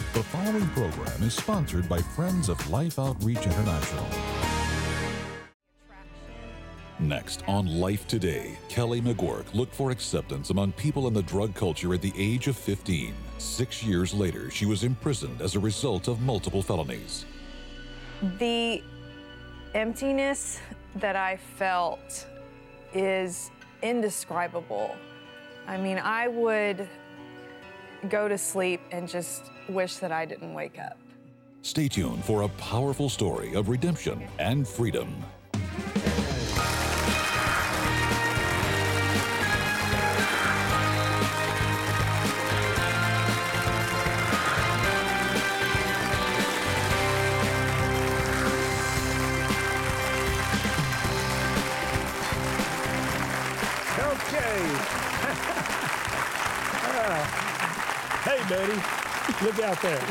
The following program is sponsored by Friends of Life Outreach International. Next on Life Today, Kelly McGuirk looked for acceptance among people in the drug culture at the age of 15. 6 years later, she was imprisoned as a result of multiple felonies. The emptiness that I felt is indescribable. I mean, I would go to sleep and just wish that I didn't wake up. Stay tuned for a powerful story of redemption and freedom. Hey, buddy, look out there.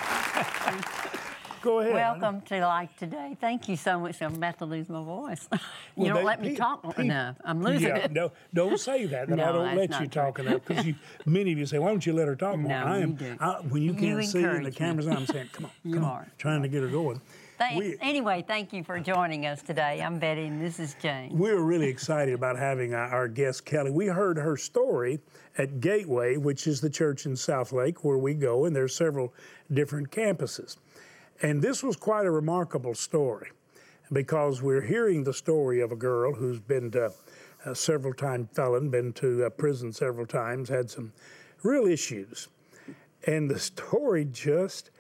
Go ahead. Welcome to Life Today. Thank you so much. I'm about to lose my voice. You don't let me talk enough. I'm losing it. No, don't say that. No, I don't that's let not you true. talk enough because many of you say, "Why don't you let her talk more?" No, you do. When you You can't see and the encourage camera's me. on, I'm saying, "Come on, You come are. on," trying to get her going. Anyway, thank you for joining us today. I'm Betty, and this is Jane. We're really excited about having our guest, Kelly. We heard her story at Gateway, which is the church in Southlake where we go, and there's several different campuses. And this was quite a remarkable story because we're hearing the story of a girl who's been to a several-time felon, been to prison several times, had some real issues. And the story just,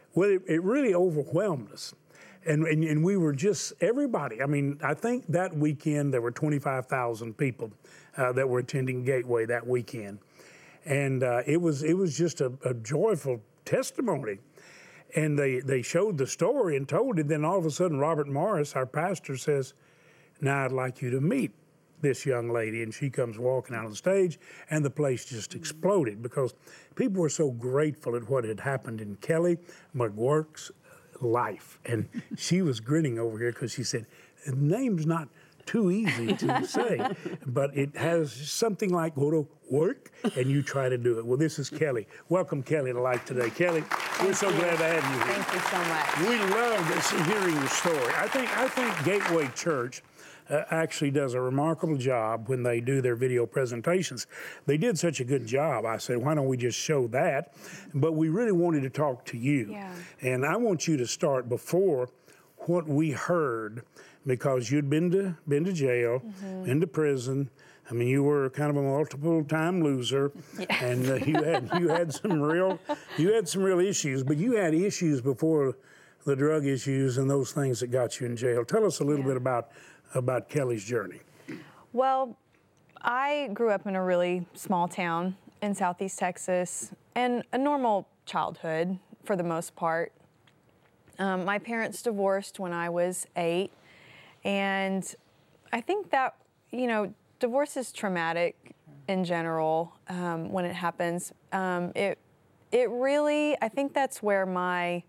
it really overwhelmed us. And we were just, everybody, I mean, I think that weekend there were 25,000 people that were attending Gateway that weekend. And it was just a joyful testimony. And they showed the story and told it. Then all of a sudden, Robert Morris, our pastor, says, "Now I'd like you to meet this young lady." And she comes walking out on the stage, and the place just exploded because people were so grateful at what had happened in Kelly McGuirk's life. And she was grinning over here because she said, "The name's not too easy to say, but it has something like go to work and you try to do it." Well, this is Kelly. Welcome, Kelly, to Life Today. Kelly, we're so glad to have you here. Thank you so much. We love hearing your story. I think Gateway Church actually does a remarkable job when they do their video presentations. They did such a good job. I said, why don't we just show that? But we really wanted to talk to you. Yeah. And I want you to start before what we heard, because you'd been to jail, been to prison. I mean, you were kind of a multiple-time loser, and you had some real issues. But you had issues before the drug issues and those things that got you in jail. Tell us a little bit about Kelly's journey. Well, I grew up in a really small town in Southeast Texas, and a normal childhood for the most part. My parents divorced when I was 8, and I think that, divorce is traumatic in general when it happens. It really, I think that's where my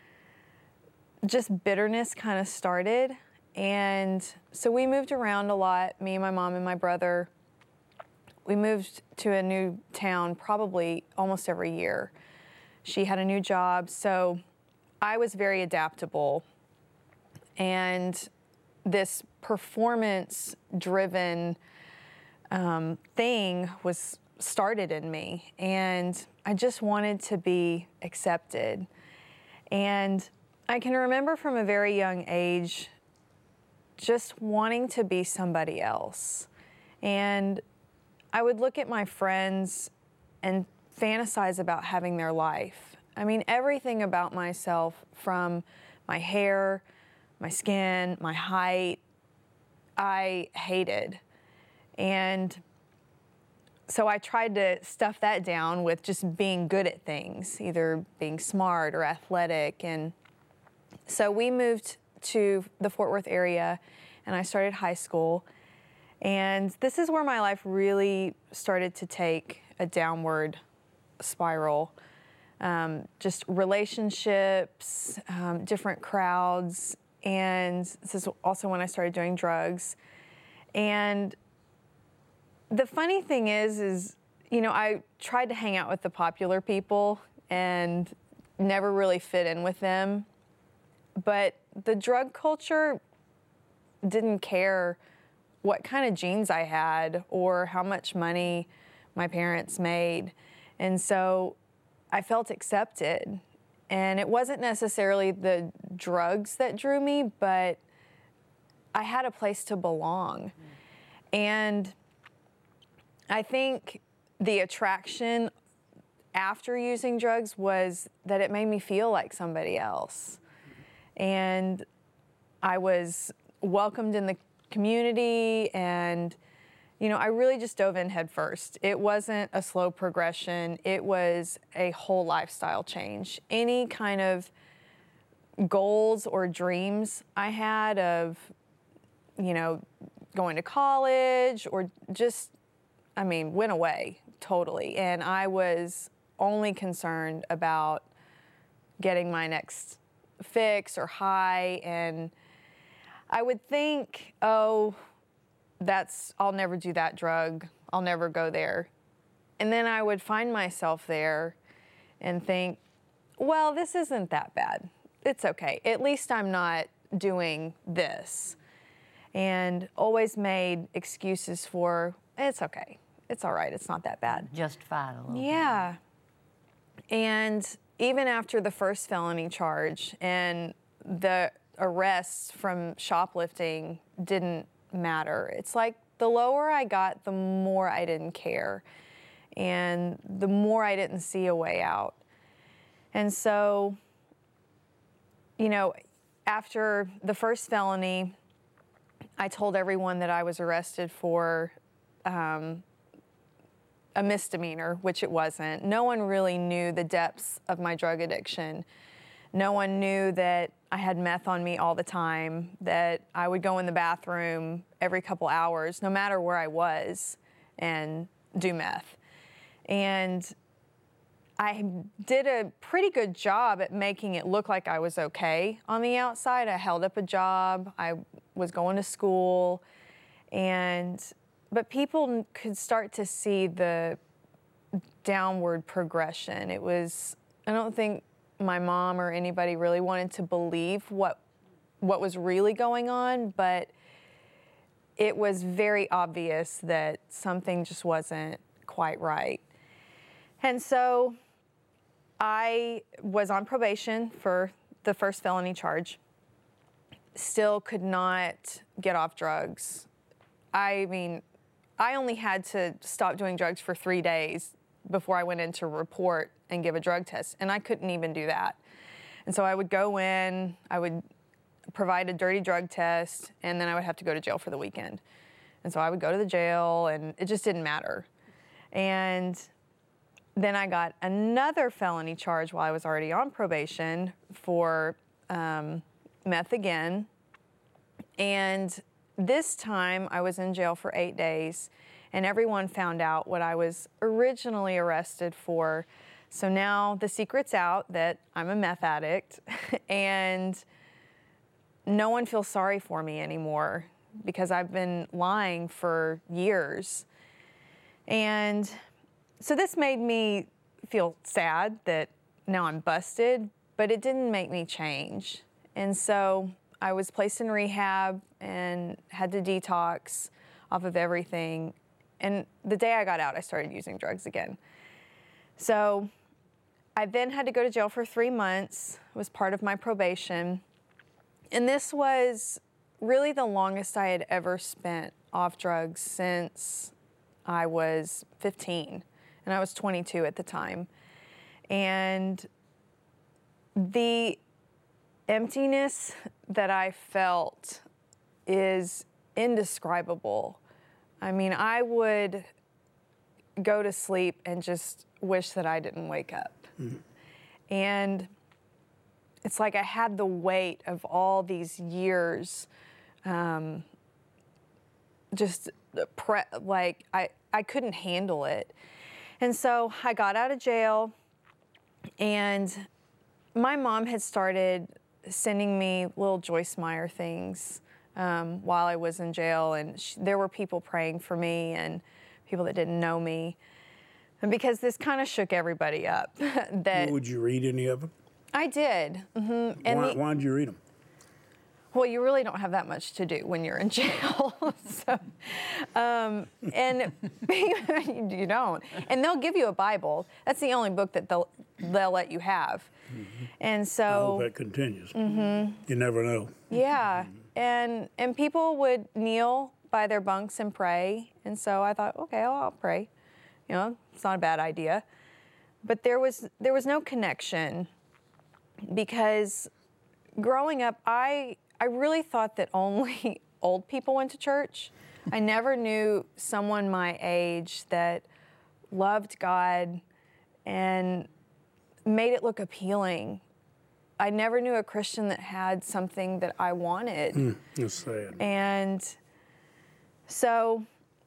just bitterness kind of started. And so we moved around a lot, me and my mom and my brother. We moved to a new town probably almost every year. She had a new job, so I was very adaptable. And this performance-driven thing was started in me, and I just wanted to be accepted. And I can remember from a very young age just wanting to be somebody else. And I would look at my friends and fantasize about having their life. I mean, everything about myself, from my hair, my skin, my height, I hated. And so I tried to stuff that down with just being good at things, either being smart or athletic. And so we moved to the Fort Worth area, and I started high school. And this is where my life really started to take a downward spiral. Just relationships, different crowds, and this is also when I started doing drugs. And the funny thing is, I tried to hang out with the popular people, and never really fit in with them. But the drug culture didn't care what kind of genes I had or how much money my parents made. And so I felt accepted. And it wasn't necessarily the drugs that drew me, but I had a place to belong. And I think the attraction after using drugs was that it made me feel like somebody else. And I was welcomed in the community, and I really just dove in head first. It wasn't a slow progression. It was a whole lifestyle change. Any kind of goals or dreams I had of, going to college or just, went away totally. And I was only concerned about getting my next fix or high. And I would think, I'll never do that drug. I'll never go there. And then I would find myself there and think, well, this isn't that bad. It's okay. At least I'm not doing this. And always made excuses for, it's okay. It's all right. It's not that bad. Justified a little bit. Yeah. And even after the first felony charge and the arrests from shoplifting didn't matter. It's like the lower I got, the more I didn't care. And the more I didn't see a way out. And so, after the first felony, I told everyone that I was arrested for a misdemeanor, which it wasn't. No one really knew the depths of my drug addiction. No one knew that I had meth on me all the time, that I would go in the bathroom every couple hours, no matter where I was, and do meth. And I did a pretty good job at making it look like I was okay on the outside. I held up a job, I was going to school, but people could start to see the downward progression. I don't think my mom or anybody really wanted to believe what was really going on, but it was very obvious that something just wasn't quite right. And so I was on probation for the first felony charge. Still could not get off drugs. I only had to stop doing drugs for 3 days before I went in to report and give a drug test, and I couldn't even do that. And so I would go in, I would provide a dirty drug test, and then I would have to go to jail for the weekend. And so I would go to the jail, and it just didn't matter. And then I got another felony charge while I was already on probation for meth again. And this time I was in jail for 8 days, and everyone found out what I was originally arrested for. So now the secret's out that I'm a meth addict, and no one feels sorry for me anymore because I've been lying for years. And so this made me feel sad that now I'm busted, but it didn't make me change. And so I was placed in rehab and had to detox off of everything. And the day I got out, I started using drugs again. So I then had to go to jail for 3 months. It was part of my probation. And this was really the longest I had ever spent off drugs since I was 15. And I was 22 at the time. And the emptiness that I felt is indescribable. I would go to sleep and just wish that I didn't wake up. Mm-hmm. And it's like I had the weight of all these years, I couldn't handle it. And so I got out of jail, and my mom had started sending me little Joyce Meyer things while I was in jail, and there were people praying for me and people that didn't know me. because this kind of shook everybody up. Would you read any of them? I did. Mm-hmm. Why did you read them? Well, you really don't have that much to do when you're in jail. So, and you don't. And they'll give you a Bible. That's the only book that they'll let you have. Mm-hmm. And so I hope that continues. Mm-hmm. You never know. Yeah. And people would kneel by their bunks and pray. And so I thought, okay, I'll pray. You know, it's not a bad idea. But there was no connection, because growing up, I really thought that only old people went to church. I never knew someone my age that loved God and made it look appealing. I never knew a Christian that had something that I wanted. That's sad. And so,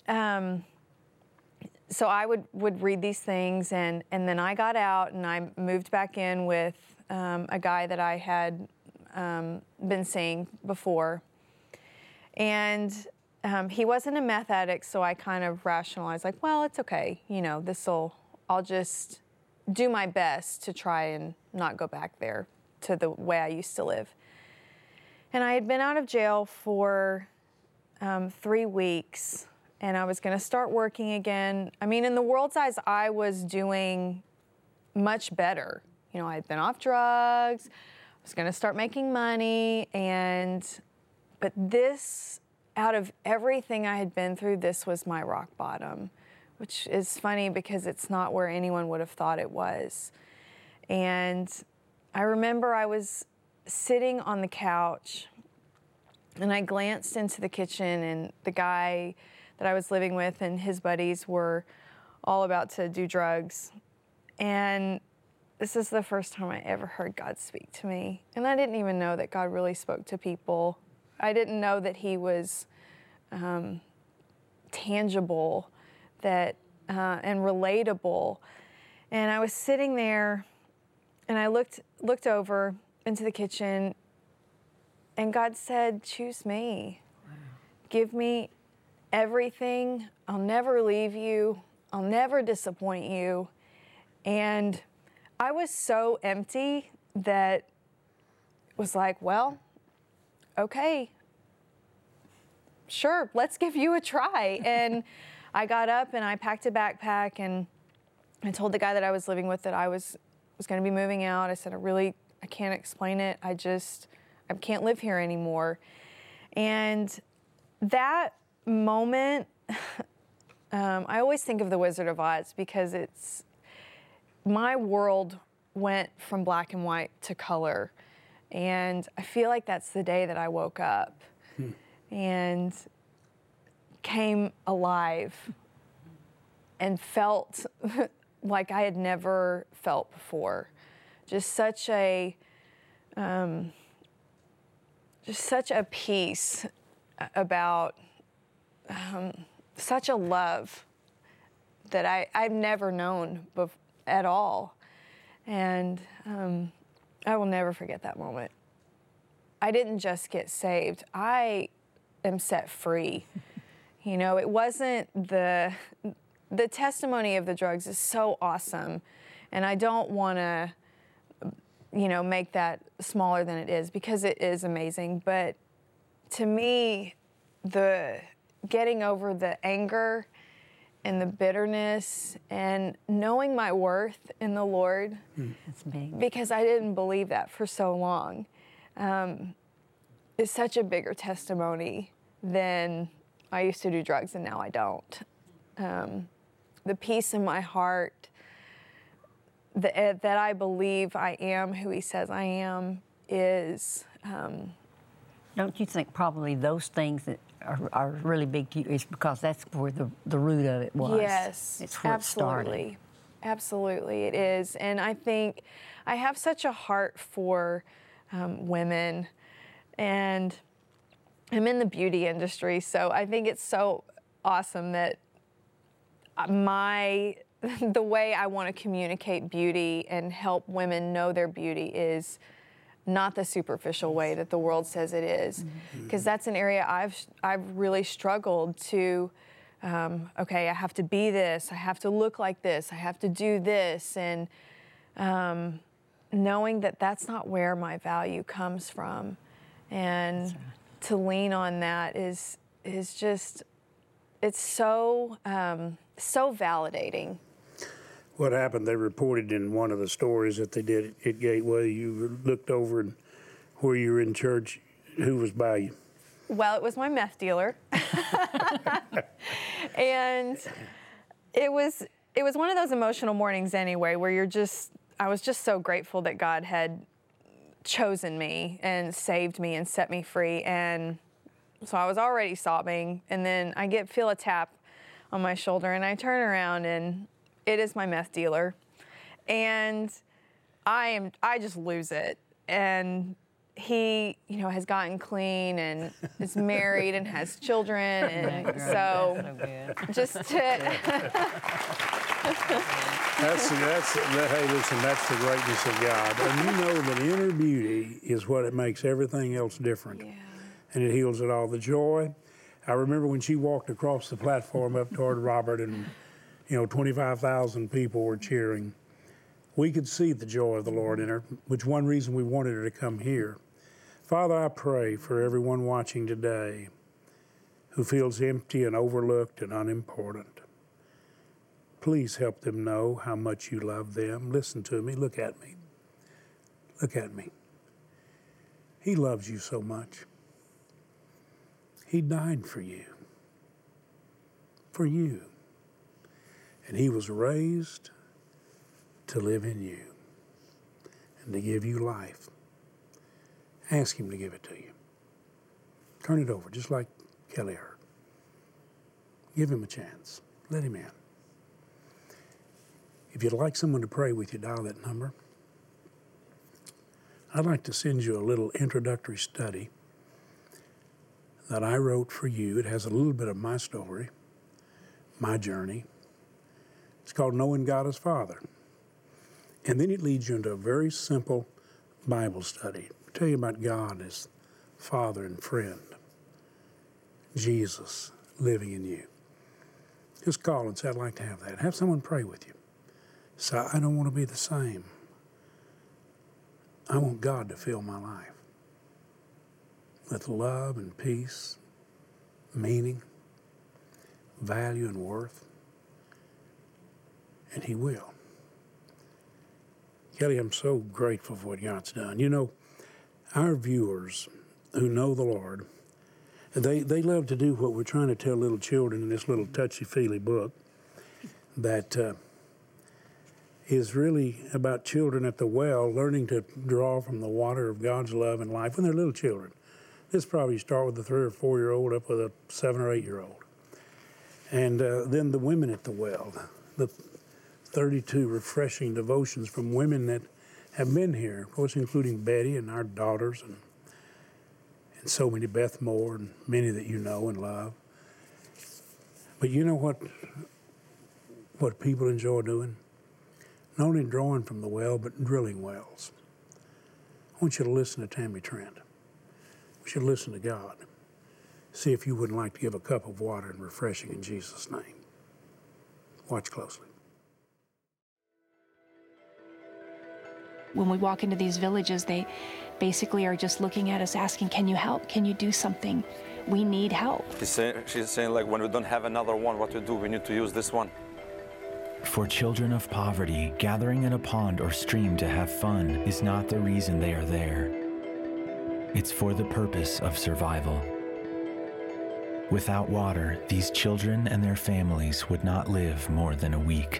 so I would read these things, and then I got out and I moved back in with a guy that I had been seeing before. And he wasn't a meth addict, so I kind of rationalized, like, well, it's okay. You know, I'll just do my best to try and not go back there to the way I used to live. And I had been out of jail for 3 weeks, and I was going to start working again. I mean, in the world's eyes, I was doing much better. You know, I had been off drugs, I was going to start making money, but this, out of everything I had been through, this was my rock bottom, which is funny because it's not where anyone would have thought it was. And I remember I was sitting on the couch, and I glanced into the kitchen, and the guy that I was living with and his buddies were all about to do drugs. And this is the first time I ever heard God speak to me. And I didn't even know that God really spoke to people. I didn't know that he was tangible and relatable. And I was sitting there, and I looked over into the kitchen, and God said, choose me. Wow. Give me everything. I'll never leave you. I'll never disappoint you. And I was so empty that it was like, well, okay, sure, let's give you a try. And I got up and I packed a backpack, and I told the guy that I was living with that I was going to be moving out. I said, I can't explain it. I can't live here anymore. And that moment, I always think of The Wizard of Oz, because my world went from black and white to color. And I feel like that's the day that I woke up and came alive and felt like I had never felt before. Just such a peace about such a love that I've never known at all. And I will never forget that moment. I didn't just get saved. I am set free. You know, it wasn't the testimony of the drugs is so awesome, and I don't want to, make that smaller than it is, because it is amazing. But to me, the getting over the anger and the bitterness and knowing my worth in the Lord, that's big, because I didn't believe that for so long, is such a bigger testimony than I used to do drugs and now I don't. The peace in my heart that I believe I am who he says I am is... Don't you think probably those things that are really big to you is because that's where the root of it was? Yes, it's where absolutely. It started. Absolutely, it is. And I think I have such a heart for women, and I'm in the beauty industry, so I think it's so awesome that the way I want to communicate beauty and help women know their beauty is not the superficial way that the world says it is, because that's an area I've really struggled to okay, I have to be this, I have to look like this, I have to do this, and knowing that that's not where my value comes from, and to lean on that is just, it's so validating. What happened? They reported in one of the stories that they did at Gateway. You looked over and where you were in church, who was by you? Well, it was my meth dealer. And it was one of those emotional mornings anyway, where I was just so grateful that God had chosen me and saved me and set me free. And so I was already sobbing, and then I feel a tap on my shoulder, and I turn around, and it is my meth dealer. And I just lose it. And he, has gotten clean and is married and has children, and so just to hey, listen, that's the greatness of God. And you know that inner beauty is what it makes everything else different. Yeah. And it heals it all. The joy. I remember when she walked across the platform up toward Robert, and 25,000 people were cheering. We could see the joy of the Lord in her, which one reason we wanted her to come here. Father, I pray for everyone watching today who feels empty and overlooked and unimportant. Please help them know how much you love them. Listen to me. Look at me. Look at me. He loves you so much. He died for you. For you. And he was raised to live in you and to give you life. Ask him to give it to you. Turn it over, just like Kelly heard. Give him a chance. Let him in. If you'd like someone to pray with you, dial that number. I'd like to send you a little introductory study that I wrote for you. It has a little bit of my story, my journey. It's called Knowing God as Father. And then it leads you into a very simple Bible study. I'll tell you about God as Father and friend. Jesus living in you. Just call and say, I'd like to have that. Have someone pray with you. Say, I don't want to be the same. I want God to fill my life with love and peace, meaning, value and worth. And he will. Kelly, I'm so grateful for what God's done. Our viewers who know the Lord, they love to do what we're trying to tell little children in this little touchy-feely book that is really about children at the well learning to draw from the water of God's love and life when they're little children. This probably start with the 3 or 4-year-old up with a 7 or 8-year-old. And then the women at the well, the 32 refreshing devotions from women that have been here, of course, including Betty and our daughters and so many, Beth Moore and many that you know and love. But you know what people enjoy doing? Not only drawing from the well, but drilling wells. I want you to listen to Tammy Trent. We should listen to God. See if you wouldn't like to give a cup of water and refreshing in Jesus' name. Watch closely. When we walk into these villages, they basically are just looking at us asking, can you help? Can you do something? We need help. She's saying like, when we don't have another one, what to do? We need to use this one. For children of poverty, gathering in a pond or stream to have fun is not the reason they are there. It's for the purpose of survival. Without water, these children and their families would not live more than a week.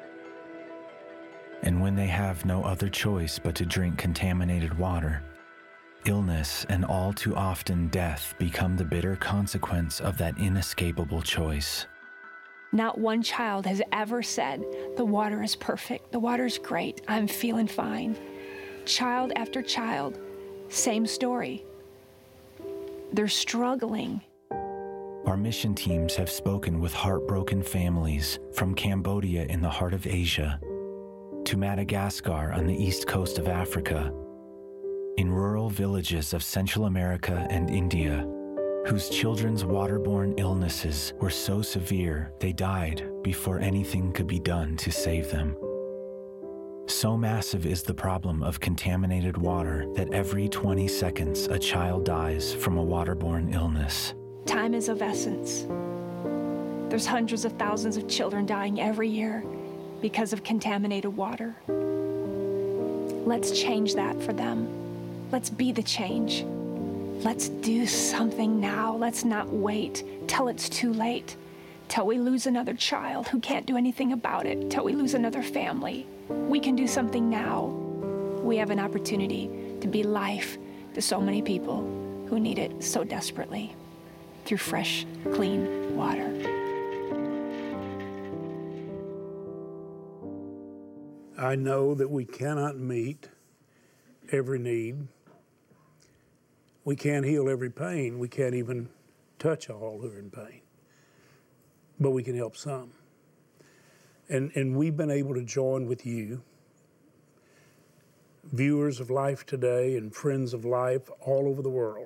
And when they have no other choice but to drink contaminated water, illness and all too often death become the bitter consequence of that inescapable choice. Not one child has ever said, the water is perfect, the water's great, I'm feeling fine. Child after child, same story. They're struggling. Our mission teams have spoken with heartbroken families from Cambodia in the heart of Asia to Madagascar on the east coast of Africa, in rural villages of Central America and India, whose children's waterborne illnesses were so severe they died before anything could be done to save them. So massive is the problem of contaminated water that every 20 seconds a child dies from a waterborne illness. Time is of essence. There's hundreds of thousands of children dying every year because of contaminated water. Let's change that for them. Let's be the change. Let's do something now. Let's not wait till it's too late, till we lose another child who can't do anything about it, till we lose another family. We can do something now. We have an opportunity to be life to so many people who need it so desperately through fresh, clean water. I know that we cannot meet every need. We can't heal every pain. We can't even touch all who are in pain. But we can help some. And we've been able to join with you, viewers of Life Today and friends of life all over the world,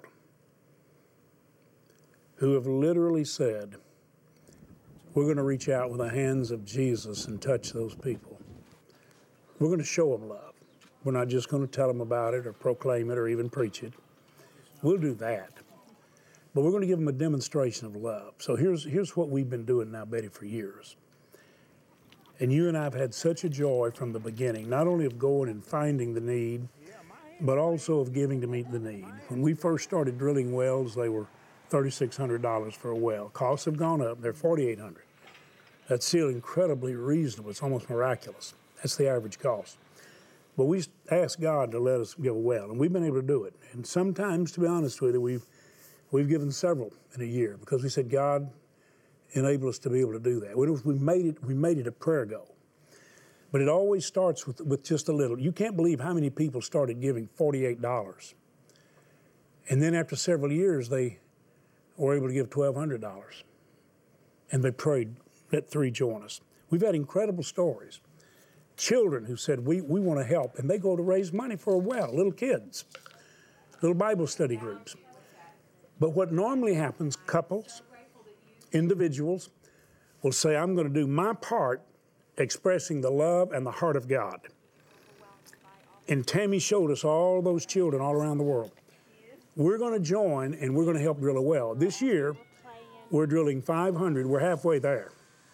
who have literally said, we're going to reach out with the hands of Jesus and touch those people. We're going to show them love. We're not just going to tell them about it or proclaim it or even preach it. We'll do that. But we're going to give them a demonstration of love. So here's what we've been doing now, Betty, for years. And you and I have had such a joy from the beginning, not only of going and finding the need, but also of giving to meet the need. When we first started drilling wells, they were $3,600 for a well. Costs have gone up. They're $4,800. That's still incredibly reasonable. It's almost miraculous. That's the average cost. But we asked God to let us give a well, and we've been able to do it. And sometimes, to be honest with you, we've given several in a year because we said, God, enable us to be able to do that. We made it a prayer goal. But it always starts with just a little. You can't believe how many people started giving $48. And then after several years, they were able to give $1,200. And they prayed, let 3 join us. We've had incredible stories. Children who said, we want to help, and they go to raise money for a well, little kids, little Bible study groups. But what normally happens, couples, individuals will say, I'm going to do my part expressing the love and the heart of God. And Tammy showed us all those children all around the world. We're going to join, and we're going to help drill a well. This year, we're drilling 500. We're halfway there.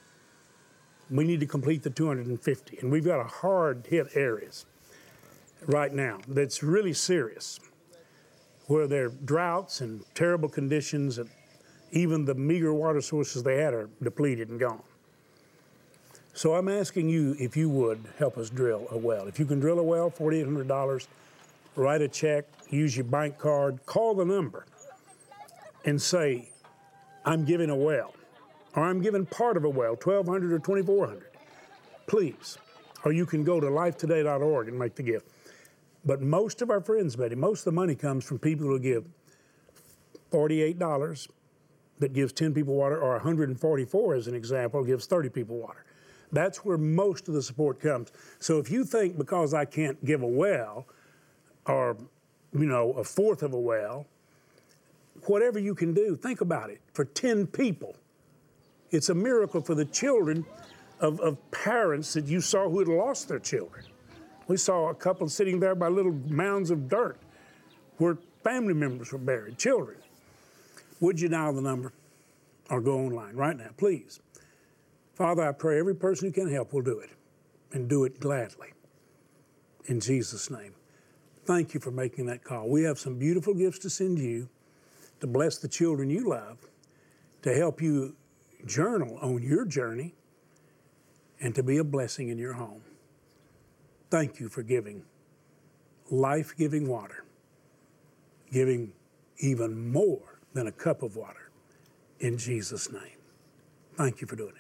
We need to complete the 250, and we've got a hard-hit areas right now that's really serious, where there are droughts and terrible conditions, and even the meager water sources they had are depleted and gone. So I'm asking you if you would help us drill a well. If you can drill a well, $4,800, write a check, use your bank card, call the number, and say, I'm giving a well. Or I'm giving part of a well, $1,200 or $2,400, please. Or you can go to lifetoday.org and make the gift. But most of our friends, Betty, most of the money comes from people who give $48 that gives 10 people water, or $144 as an example, gives 30 people water. That's where most of the support comes. So if you think because I can't give a well, or a fourth of a well, whatever you can do, think about it. For 10 people, it's a miracle for the children of parents that you saw who had lost their children. We saw a couple sitting there by little mounds of dirt where family members were buried, children. Would you dial the number or go online right now, please? Father, I pray every person who can help will do it, and do it gladly. In Jesus' name. Thank you for making that call. We have some beautiful gifts to send you to bless the children you love, to help you journal on your journey, and to be a blessing in your home. Thank you for giving life-giving water, giving even more than a cup of water, in Jesus' name. Thank you for doing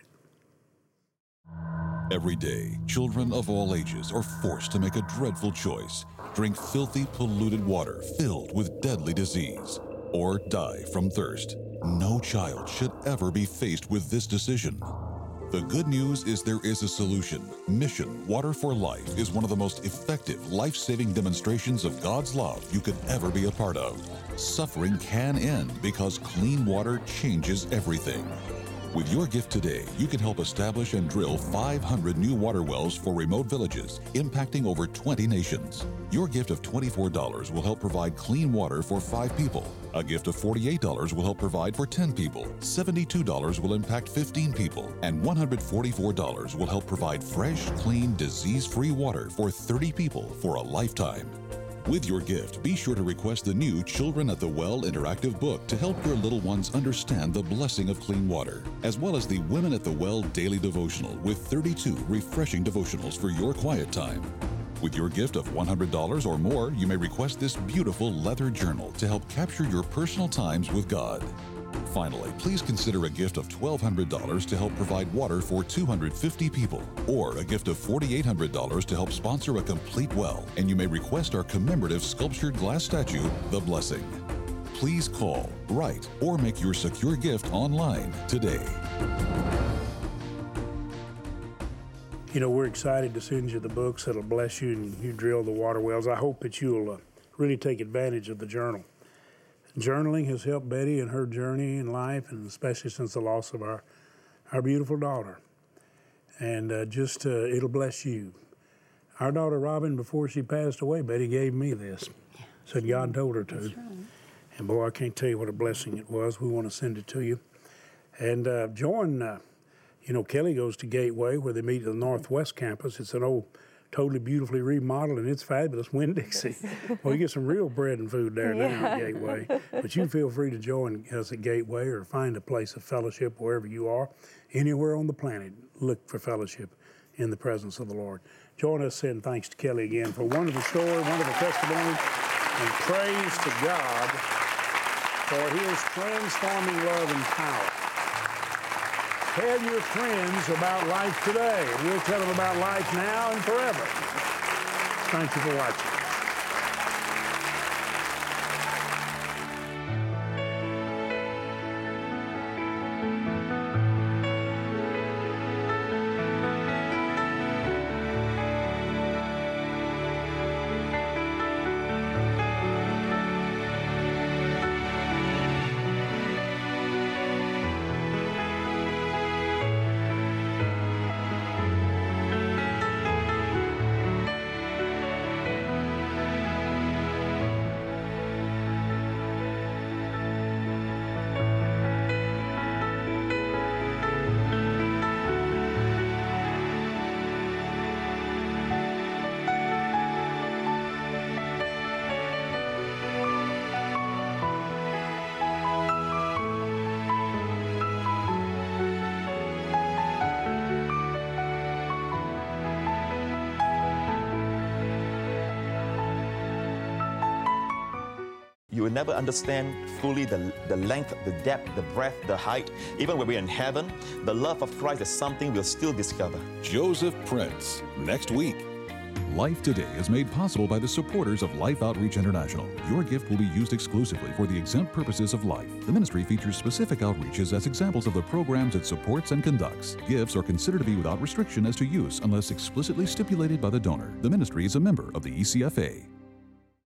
it. Every day, children of all ages are forced to make a dreadful choice: drink filthy, polluted water filled with deadly disease, or die from thirst. No child should ever be faced with this decision. The good news is there is a solution. Mission Water for Life is one of the most effective, life-saving demonstrations of God's love you could ever be a part of. Suffering can end because clean water changes everything. With your gift today, you can help establish and drill 500 new water wells for remote villages, impacting over 20 nations. Your gift of $24 will help provide clean water for 5 people. A gift of $48 will help provide for 10 people. $72 will impact 15 people. And $144 will help provide fresh, clean, disease-free water for 30 people for a lifetime. With your gift, be sure to request the new Children at the Well interactive book to help your little ones understand the blessing of clean water, as well as the Women at the Well daily devotional with 32 refreshing devotionals for your quiet time. With your gift of $100 or more, you may request this beautiful leather journal to help capture your personal times with God. Finally, please consider a gift of $1,200 to help provide water for 250 people, or a gift of $4,800 to help sponsor a complete well, and you may request our commemorative sculptured glass statue, The Blessing. Please call, write, or make your secure gift online today. You know, we're excited to send you the books that'll bless you and you drill the water wells. I hope that you'll really take advantage of the journal. Journaling has helped Betty in her journey in life, and especially since the loss of our beautiful daughter. And it'll bless you. Our daughter Robin, before she passed away, Betty gave me this. Said God told her to. That's right. And boy, I can't tell you what a blessing it was. We want to send it to you. And join, Kelly goes to Gateway where they meet at the Northwest campus. It's an old, totally beautifully remodeled, and it's fabulous. Winn-Dixie. Well, you get some real bread and food there now at Gateway. But you feel free to join us at Gateway or find a place of fellowship wherever you are. Anywhere on the planet, look for fellowship in the presence of the Lord. Join us saying thanks to Kelly again for a wonderful story, wonderful testimony, and praise to God for His transforming love and power. Tell your friends about life today. We'll tell them about life now and forever. Thank you for watching. You will never understand fully the length, the depth, the breadth, the height. Even when we're in heaven, the love of Christ is something we'll still discover. Joseph Prince, next week. Life Today is made possible by the supporters of Life Outreach International. Your gift will be used exclusively for the exempt purposes of life. The ministry features specific outreaches as examples of the programs it supports and conducts. Gifts are considered to be without restriction as to use unless explicitly stipulated by the donor. The ministry is a member of the ECFA.